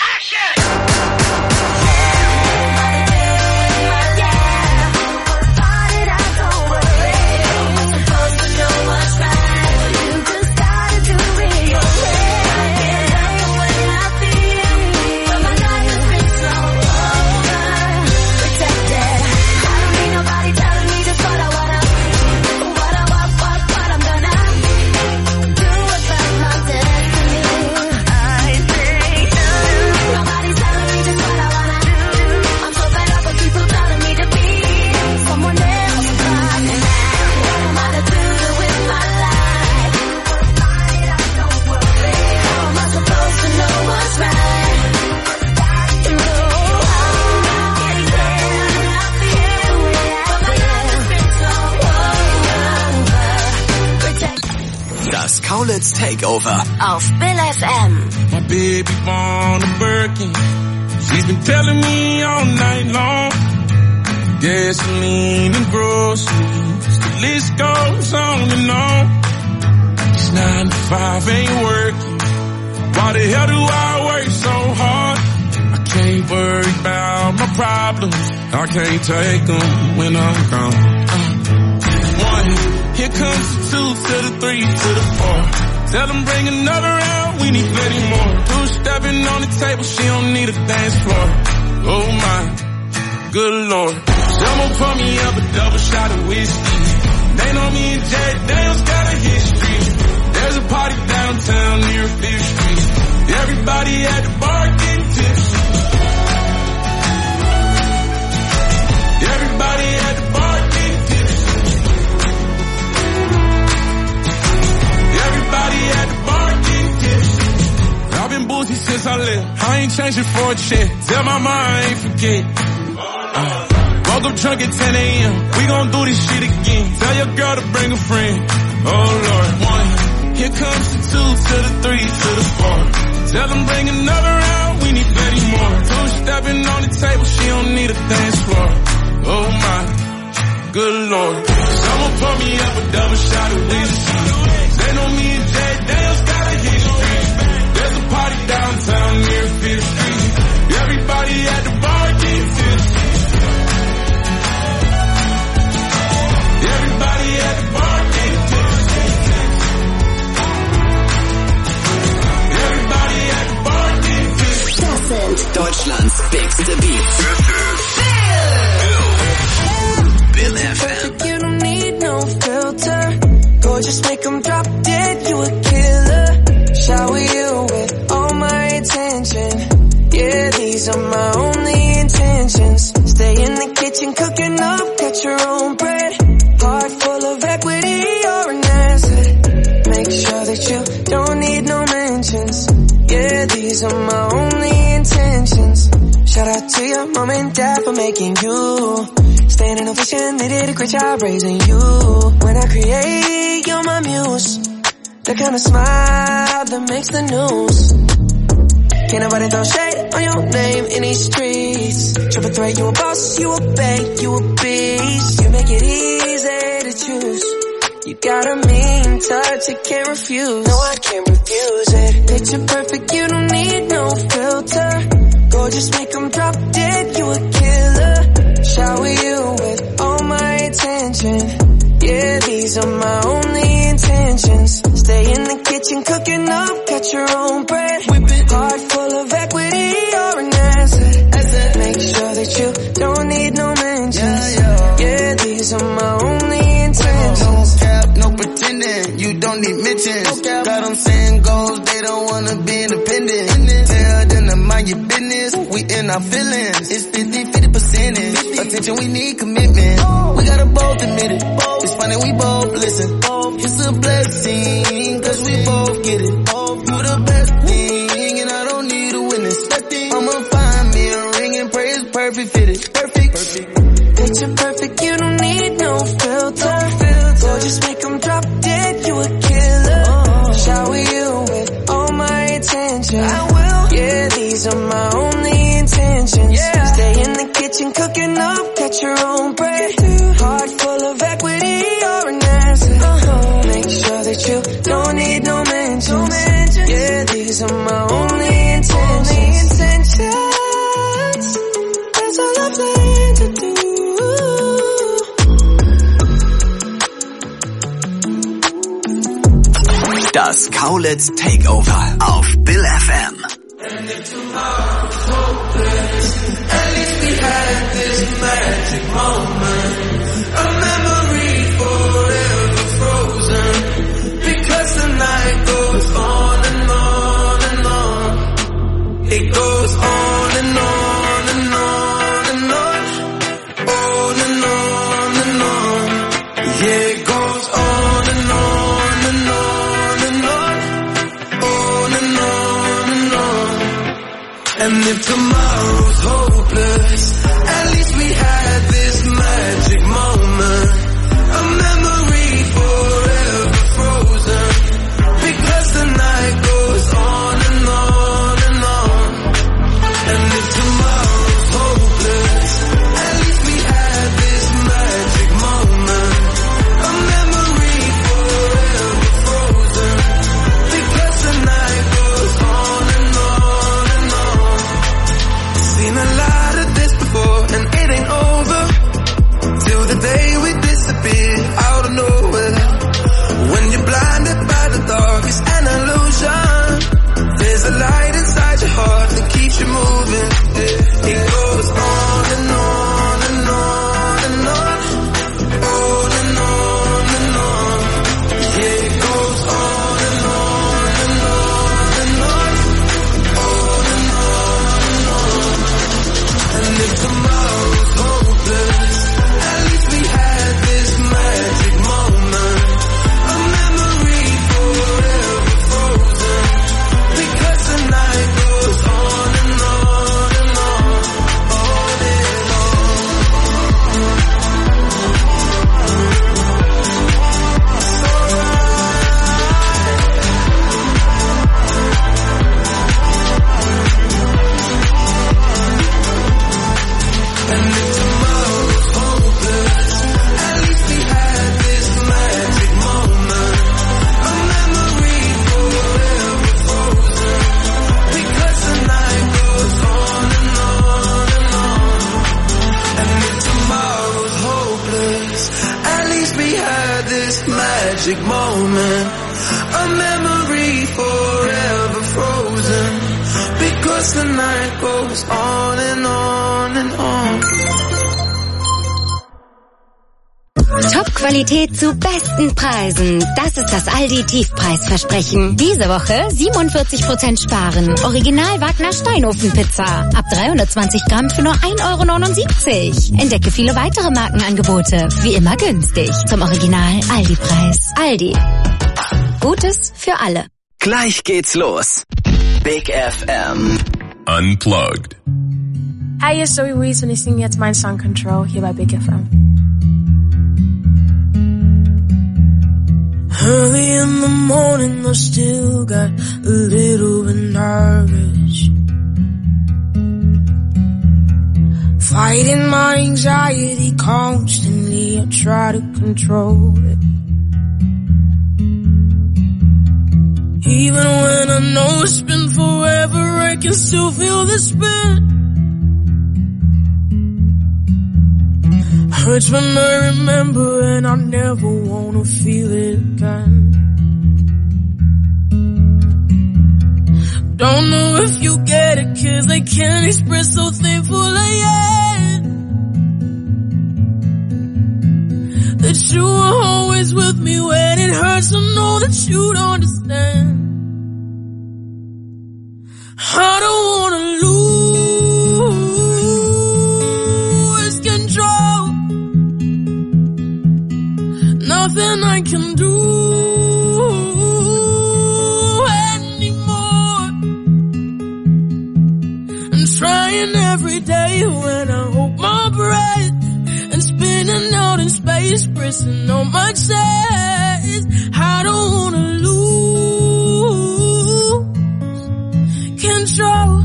Das Kaulitz Takeover auf Bill FM. My baby born a Birkin. She's been telling me all night long. Gasoline and groceries, the list goes on and on. It's 9 to 5, ain't working. Why the hell do I work so hard? I can't worry about my problems. I can't take them when I'm gone. 1, here comes the 2 to the 3 to the 4. Tell them bring another round, we need plenty more. 2 stepping on the table, she don't need a dance floor. Oh my, good lord. Someone pour me up a double shot of whiskey. They know me and Jack Daniels got a history. There's a party downtown near 5th Street. Everybody at the bar getting tipsy. Everybody at the bar getting tipsy. Everybody at the bar getting tipsy. I've been boozy since I left. I ain't changing for a check. Tell my mom I ain't forget. Woke up drunk at 10 a.m. We gon' do this shit again. Tell your girl to bring a friend. Oh Lord. 1, here comes the 2 to the 3 to the 4. Tell them bring another round, we need plenty more. 2 stepping on the table, she don't need a dance floor. Oh my, good lord. on. Someone pour me up a double shot of whiskey. They know me and Jay Dale's got a history. There's a party downtown near 5th Street. Everybody at the bar getting tipsy. Everybody at the bar getting tipsy. Everybody at the bar getting tipsy. Das sind Deutschlands bigste Beats. Bill FM. You don't need no filter. Gorgeous, make 'em drop dead. You a killer. Shower you with all my attention. Yeah, these are my only intentions. Stay in the kitchen cooking up, cut your own bread. Heart full of equity, you're an asset. Make sure that you don't need no mentions. Yeah, these are my only intentions. Shout out to your mom and dad for making you. Staying in ovation, they did a great job raising you. When I create, you're my muse. The kind of smile that makes the news. Can't nobody throw shade on your name in these streets. Triple threat, you a boss, you a bank, you a beast. You make it easy to choose. You got a mean touch, I can't refuse. No, I can't refuse it. Picture perfect, you don't need no filter. Gorgeous, make 'em drop dead, you a killer. Shower you with all my attention. Yeah, these are my only intentions. Stay in the kitchen cooking up, cut your own bread. Heart full of equity, you're an asset. Make sure that you don't need no mentions. Yeah, these are my only intentions. No cap, no pretending, you don't need mentions. Got them saying goals, they don't wanna be independent. Tell them to mind your business, we in our feelings. It's 50% attention, we need commitment. We gotta both admit it. It's funny we both listen. It's a blessing, cause we both get it. You the best thing, and I don't need a witness. I'ma find me a ring and pray it's perfect fitted. Perfect. Picture perfect, you don't need no filter. Gorgeous, make 'em drop dead, you a killer. Shower you with all my attention. I will. Yeah, these are my only intentions. Stay in the kitchen cooking up, cut your own bread. Heart full of equity, you're an asset. Make sure that you don't need no mentions. Yeah, these are my only intentions. That's all I plan to do. Das Kaulitz Takeover auf Bill FM. And if tomorrow's hopeless, at least we had this magic moment. A memory forever frozen. Because the night goes on and on and on. It goes on and on and on and on. On and on and on. Yeah, it goes on and on and on and on. On and on and on. And if tomorrow's hopeless, at least we had this magic moment. A memory forever frozen. Because the night goes on and on and on. And if tomorrow's hopeless, at least we had this magic moment. A memory forever frozen. Because the night goes on and on and on. Seen a lot of this before and it ain't over till the day we disappear out of nowhere. When you're blinded by the dark, it's an illusion. There's a light inside your heart that keeps you moving. It goes on and on and on and on. On and on and on. Yeah, it goes on and on and on and on. On and on and on. And if tomorrow's hopeless, at least we had this magic moment. A memory forever frozen. Because the night goes on and on and on. On and on. It's alright. And if tomorrow's hopeless, at least we magic moment, a memory forever frozen, because the night goes on and on and on. Top-Qualität zu besten Preisen. Das ist das Aldi-Tiefpreisversprechen. Diese Woche 47% sparen. Original Wagner Steinofenpizza. Ab 320 Gramm für nur 1,79 €. Entdecke viele weitere Markenangebote. Wie immer günstig. Zum Original Aldi-Preis. Aldi. Gutes für alle. Gleich geht's los. Big FM. Unplugged. Hi, hier ist Zoe Wees und ich singe jetzt meinen Song Control hier bei Big FM. Early in the morning, I still got a little bit nervous. Fighting my anxiety constantly, I try to control it. Even when I know it's been forever, I can still feel the spin. Hurts when I remember and I never wanna feel it again. Don't know if you get it, 'cause I can't express so thankful I am that you are always with me when it hurts. I know that you don't understand. I don't wanna lose control. Nothing I can do anymore. I'm trying every day when I hold my breath and spinning out in space, pressing on my chest. I don't wanna lose control.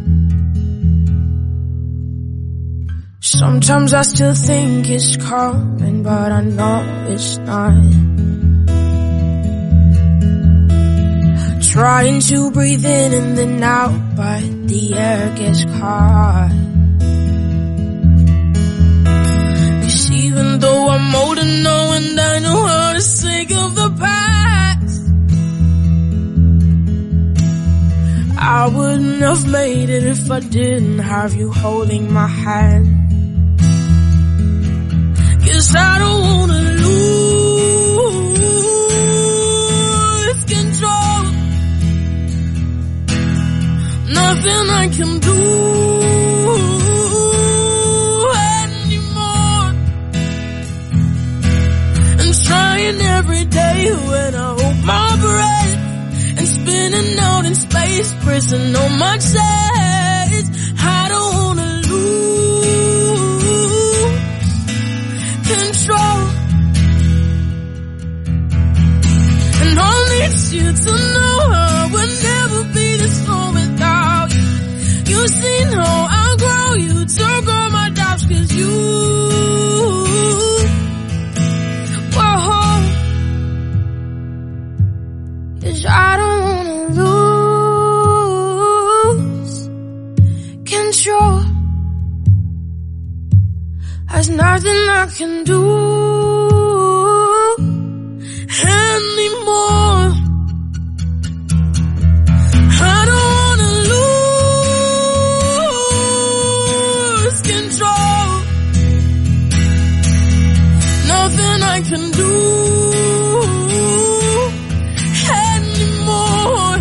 Sometimes I still think it's coming, but I know it's not. Trying to breathe in and then out, but the air gets caught. 'Cause even though I'm old and know and I know how to think of the past, I wouldn't have made it if I didn't have you holding my hand. 'Cause I don't wanna lose control. Nothing I can do anymore. And trying every day when I hold my breath and spinning out in space, pressing on my chest. I don't wanna lose control. And all needs you to know I would never be this home without you. You've seen how I'll grow, you took all my doubts 'cause you were home. 'Cause I don't wanna lose control. There's nothing I can do anymore. I don't wanna lose control. Nothing I can do anymore.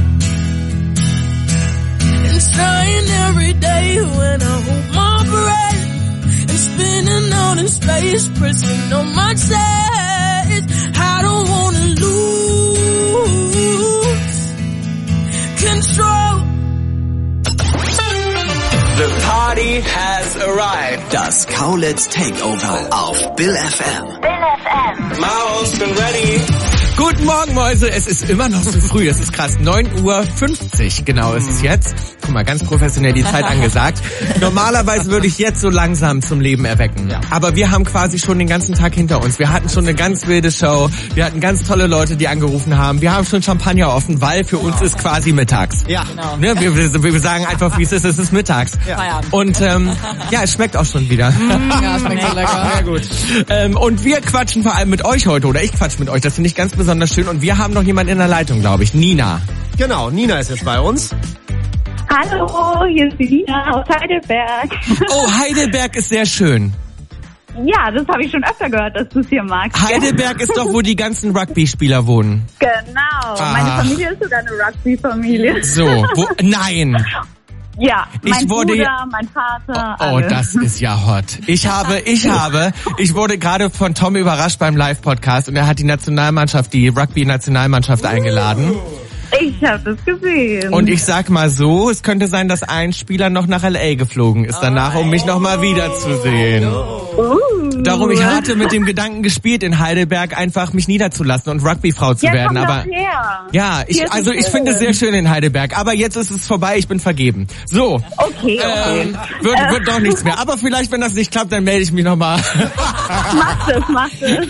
And trying every day when I hold my breath and spinning out in space, pressing on my chest. I don't wanna lose control. The party has arrived. Das Kaulitz Takeover auf Bill FM. Bill FM. Maus, bin ready. Guten Morgen, Mäuse. Es ist immer noch so früh. Es ist krass. 9:50 Uhr. Genau, ist es jetzt. Guck mal, ganz professionell die Zeit angesagt. Normalerweise würde ich jetzt so langsam zum Leben erwecken. Ja. Aber wir haben quasi schon den ganzen Tag hinter uns. Wir hatten schon eine ganz wilde Show. Wir hatten ganz tolle Leute, die angerufen haben. Wir haben schon Champagner offen, weil für uns ist quasi mittags. Ja. Genau. Ne, wir sagen einfach, wie es ist mittags. Ja. Und ja, es schmeckt auch schon wieder. Ja, schmeckt so lecker. Sehr gut. Und wir quatschen vor allem mit euch heute, oder ich quatsch mit euch. Das finde ich ganz besonders. besonders schön. Und wir haben noch jemanden in der Leitung, glaube ich. Nina. Genau, Nina ist jetzt bei uns. Hallo, hier ist die Nina aus Heidelberg. Oh, Heidelberg ist sehr schön. Ja, das habe ich schon öfter gehört, dass du es hier magst. Heidelberg ist doch, wo die ganzen Rugby-Spieler wohnen. Genau, meine Familie ist sogar eine Rugby-Familie. So, nein. Ja, mein Bruder, mein Vater. Oh, das ist ja hot. Ich wurde gerade von Tom überrascht beim Live-Podcast und er hat die Rugby-Nationalmannschaft eingeladen. Ich habe das gesehen. Und ich sag mal so, es könnte sein, dass ein Spieler noch nach L.A. geflogen ist danach, um mich noch mal wiederzusehen. Darum, ich hatte mit dem Gedanken gespielt, in Heidelberg einfach mich niederzulassen und Rugbyfrau zu werden. Aber ja, ich finde es sehr schön in Heidelberg. Aber jetzt ist es vorbei, ich bin vergeben. So. Okay. Wird doch nichts mehr. Aber vielleicht, wenn das nicht klappt, dann melde ich mich noch mal. Mach das.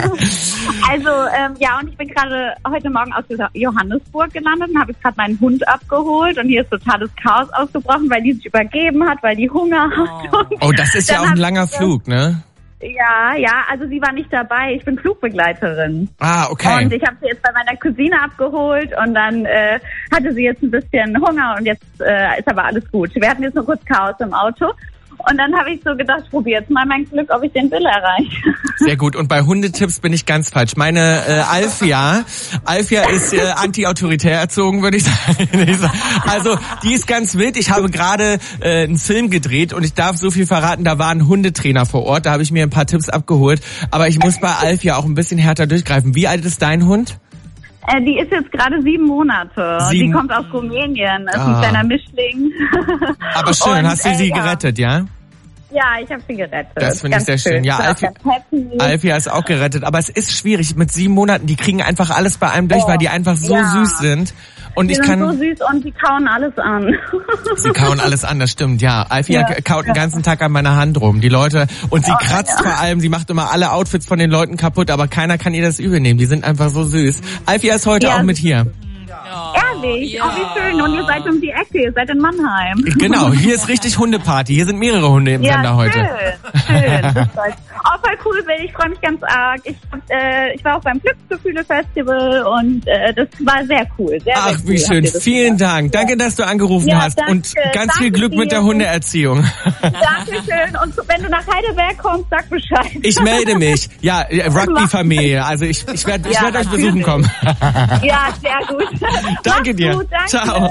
Also, und ich bin gerade heute Morgen aus Johannesburg gelandet und habe jetzt gerade meinen Hund abgeholt und hier ist totales Chaos ausgebrochen, weil die sich übergeben hat, weil die Hunger hat. Oh, das ist ja auch ein langer Flug, ne? Ja, also sie war nicht dabei. Ich bin Flugbegleiterin. Ah, okay. Und ich habe sie jetzt bei meiner Cousine abgeholt und dann hatte sie jetzt ein bisschen Hunger und jetzt ist aber alles gut. Wir hatten jetzt nur kurz Chaos im Auto. Und dann habe ich so gedacht, ich probiere jetzt mal mein Glück, ob ich den Bill erreiche. Sehr gut. Und bei Hundetipps bin ich ganz falsch. Meine Alfia ist anti-autoritär erzogen, würde ich sagen. Also die ist ganz wild. Ich habe gerade einen Film gedreht und ich darf so viel verraten, da war ein Hundetrainer vor Ort. Da habe ich mir ein paar Tipps abgeholt. Aber ich muss bei Alfia auch ein bisschen härter durchgreifen. Wie alt ist dein Hund? Die ist jetzt gerade 7 Monate. Die kommt aus Rumänien. Das ist ein kleiner Mischling. Aber schön, hast du sie gerettet, ja? Ja, ich habe sie gerettet. Das finde ich sehr schön. Ja, Alfia ist auch gerettet. Aber es ist schwierig mit 7 Monaten. Die kriegen einfach alles bei einem durch, weil die einfach so süß sind. Und die sind so süß und sie kauen alles an. Sie kauen alles an, das stimmt, ja. Alfia kaut den ganzen Tag an meiner Hand rum. Die Leute, und sie kratzt vor allem, sie macht immer alle Outfits von den Leuten kaputt, aber keiner kann ihr das übel nehmen. Die sind einfach so süß. Alfia ist heute auch mit hier. Ehrlich? Ja. Oh, wie schön. Und ihr seid um die Ecke, ihr seid in Mannheim. Genau, hier ist richtig Hundeparty. Hier sind mehrere Hunde im Sender heute. Schön. Das auch voll cool, Bill. Ich freue mich ganz arg. Ich war auch beim Glücksgefühle-Festival und das war sehr cool. Sehr Ach, cool. Wie schön. Vielen Dank. Danke, dass du angerufen hast. Danke. Und ganz viel Glück mit der Hundeerziehung. Dankeschön. Und wenn du nach Heidelberg kommst, sag Bescheid. Ich melde mich. Ja, Rugby-Familie. Also ich werde euch besuchen kommen. Ja, sehr gut. Danke dir. Gut, danke. Ciao.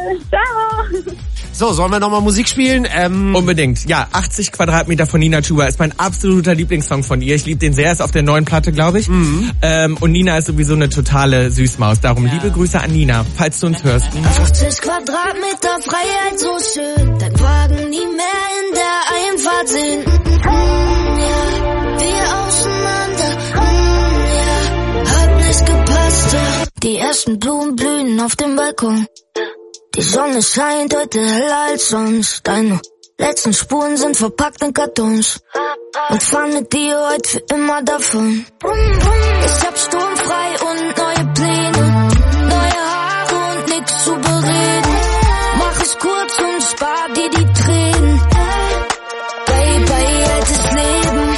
So, sollen wir nochmal Musik spielen? Unbedingt. Ja, 80 Quadratmeter von Nina Chuba ist mein absoluter Lieblingssong von ihr. Ich liebe den sehr, ist auf der neuen Platte, glaube ich. Und Nina ist sowieso eine totale Süßmaus. Darum liebe Grüße an Nina, falls du uns hörst. 80 Quadratmeter Freiheit, so schön. Dein Wagen nie mehr in der Einfahrt sehen. Wir auseinander. Hat nicht gepasst. Die ersten Blumen blühen auf dem Balkon. Die Sonne scheint heute heller als sonst. Deine letzten Spuren sind verpackt in Kartons. Und fahren mit dir heute für immer davon. Ich hab sturmfrei und neue Pläne. Neue Haare und nix zu bereden. Mach es kurz und spar dir die Tränen. Baby, altes Leben.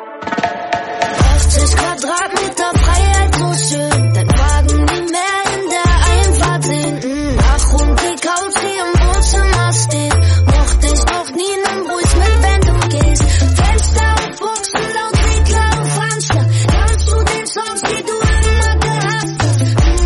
80 Quadratmeter Freiheit, so schön. Dein Wagen nie mehr in der Einfahrt sehen. Ach, und die Couch, die im Wohnzimmer steht. Mochte ich noch nie, nimm ruhig mit, wenn du gehst. Fenster und Boxen, laut wie klare Fenster. Kannst du den Songs, die du immer gehasst hast.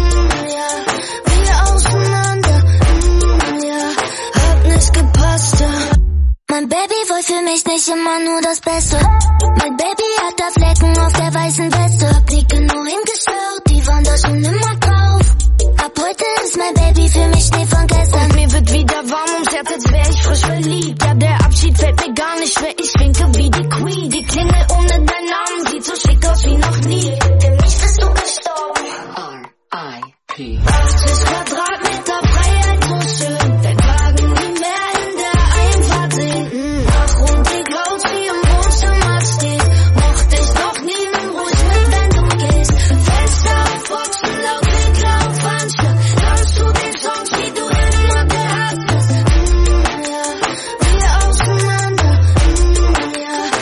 Wir auseinander. Hat nicht gepasst. Mein Baby wollte für mich nicht immer nur das Beste. Mein Baby hat da Flecken auf der weißen Weste. Hab nie genau hingeschaut, die waren da schon immer drauf. Ab heute ist mein Baby für mich Schnee von gestern. Und mir wird wieder warm ums Herz, als wär ich frisch verliebt. Ja, der Abschied fällt mir gar nicht schwer, ich winke wie die Queen. Die Klingel ohne deinen Namen sieht so schick aus wie noch nie. Für mich bist du gestorben. R.I.P. 80 Quadratmeter Freiheit, so schön. Dein Wagen nie mehr in der Einfahrt sehen. Ach, und die Couch, die im Wohnzimmer steht. Mochte ich noch nie, nimm ruhig mit, wenn du gehst. Fenster auf Boxen, laut wie klare Fenster. Kannst du den Songs, die du immer gehasst hast. Wir auseinander.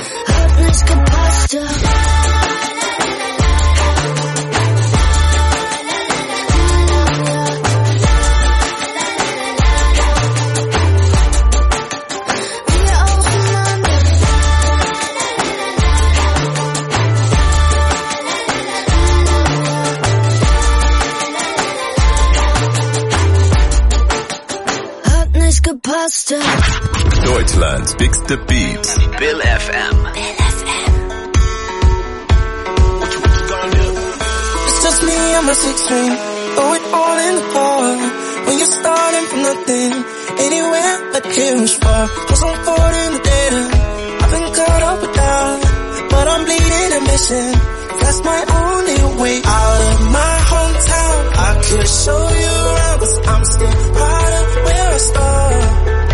Hat nicht gepasst. faster. Deutschlands biggste Beats. Bill FM. It's just me and my six string, going all in the park. When you're starting from nothing, anywhere but here is far. Cause I'm caught in the data, I've been caught up with that, but I'm bleeding and missing. That's my only way out of my hometown. I could show you around, cause I'm still proud of where I started.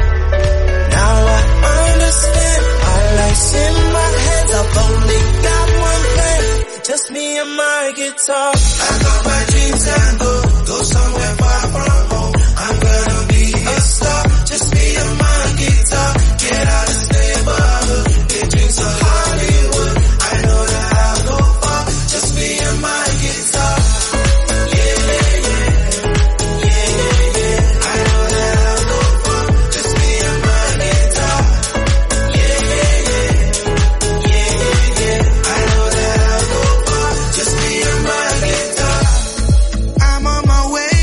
Now I understand, my life's in my hands. I've only got one plan, just me and my guitar. I got my dreams and go somewhere far from home. I'm gonna be a star, just me and my guitar. Get out and stay above, get dreams of Hollywood. I know that I'll go far, just me and my guitar. Yeah, yeah, yeah, yeah, yeah. I know that I'll go far, just me and my guitar. Yeah, yeah, yeah, yeah, yeah. I know that I'll go far, just me and my guitar. I'm on my way,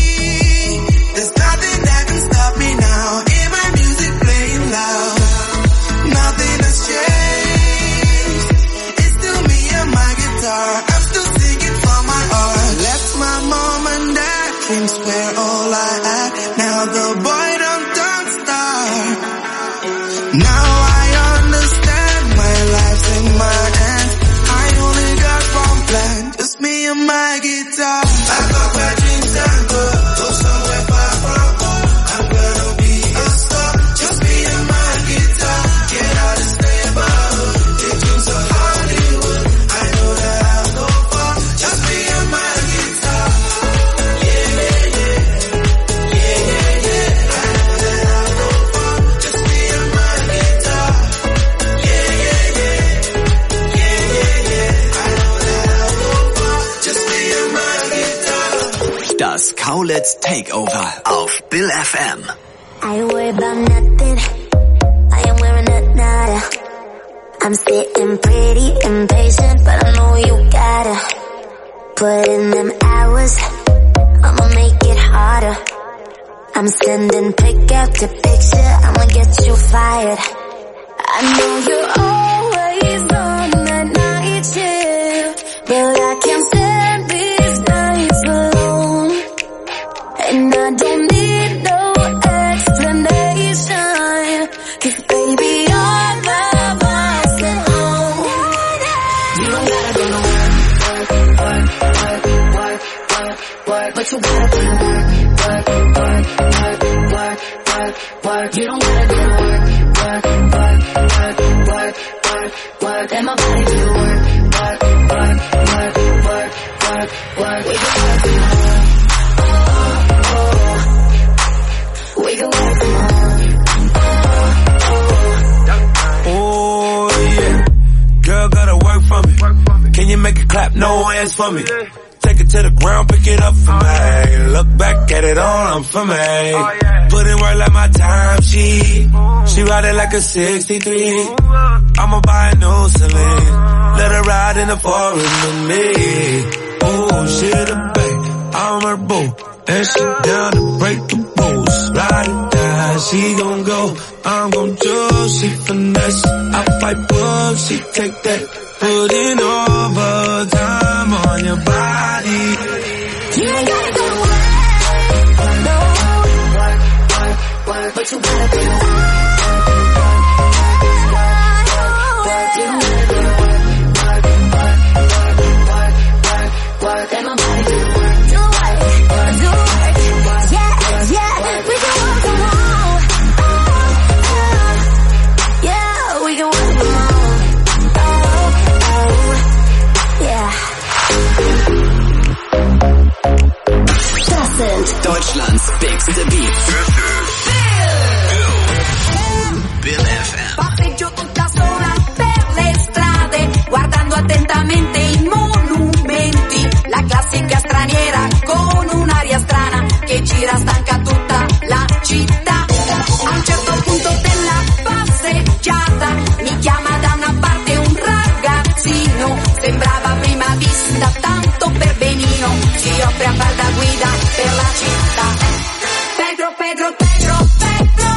there's nothing that can stop me now. Hear my music playing loud, nothing has changed. It's still me and my guitar, I'm still singing from my heart. Left my mom and dad, dreams were all I had. Now the boy don't start. Now I understand, my life's in my hands. I only got one plan, just me and my guitar. I got my dreams and go somewhere far from home. I'm gonna be a star, just me and my guitar. Get out and stay above, get dreams of Hollywood. I know that I'll go far, just me and my guitar. Yeah, yeah, yeah, yeah, yeah, yeah. I know that I'll go far, just me and my guitar. Yeah, yeah, yeah, yeah, yeah, yeah. I know that I'll go far, just me and my guitar. Das Kaulitz Takeover auf Bill FM. I worry about nothing, I am wearing a nada. I'm sitting pretty impatient, but I know you gotta put in them hours, I'ma make it harder. I'm sending pick after picture, I'ma get you fired. I know you're always on that night shift, but I can't stand these nights alone. And I don't need no explanation, 'cause baby you're the boss at home. You don't gotta go to work, but you gotta put in work. You don't gotta go to work, and my body do the work. We can work from home. We can work from home. Oh yeah, girl gotta work for me. Can you make it clap? No hands for me. Take it to the ground, pick it up for me. Look back at it all, I'm for me. Put in work like my time sheet. She ride it like a 63. I'ma buy a new Celine. Let her ride in the forest with me. Oh, she the babe, I'm her boo. And she down to break the rules. Ride or die, she gon' go. I'm gon' choose, she finesse. I fight bugs, she take that. Put in overtime on your body. You ain't gotta go to work, no. Work, but you gotta do work. You don't gotta go to work, and my body do work. Do work, yeah, we can work from home. Yeah, we can work from home. Yeah. Das sind Deutschlands bigste Beats. Bill FM. Passeggio tutta sola per le strade, guardando attentamente i monumenti. La classica straniera con un'aria strana che gira stanca tutta la città. A un certo punto della passeggiata mi chiama da una parte un ragazzino. Sembrava a prima vista tanto per benino. Si offre a far da guida per la città.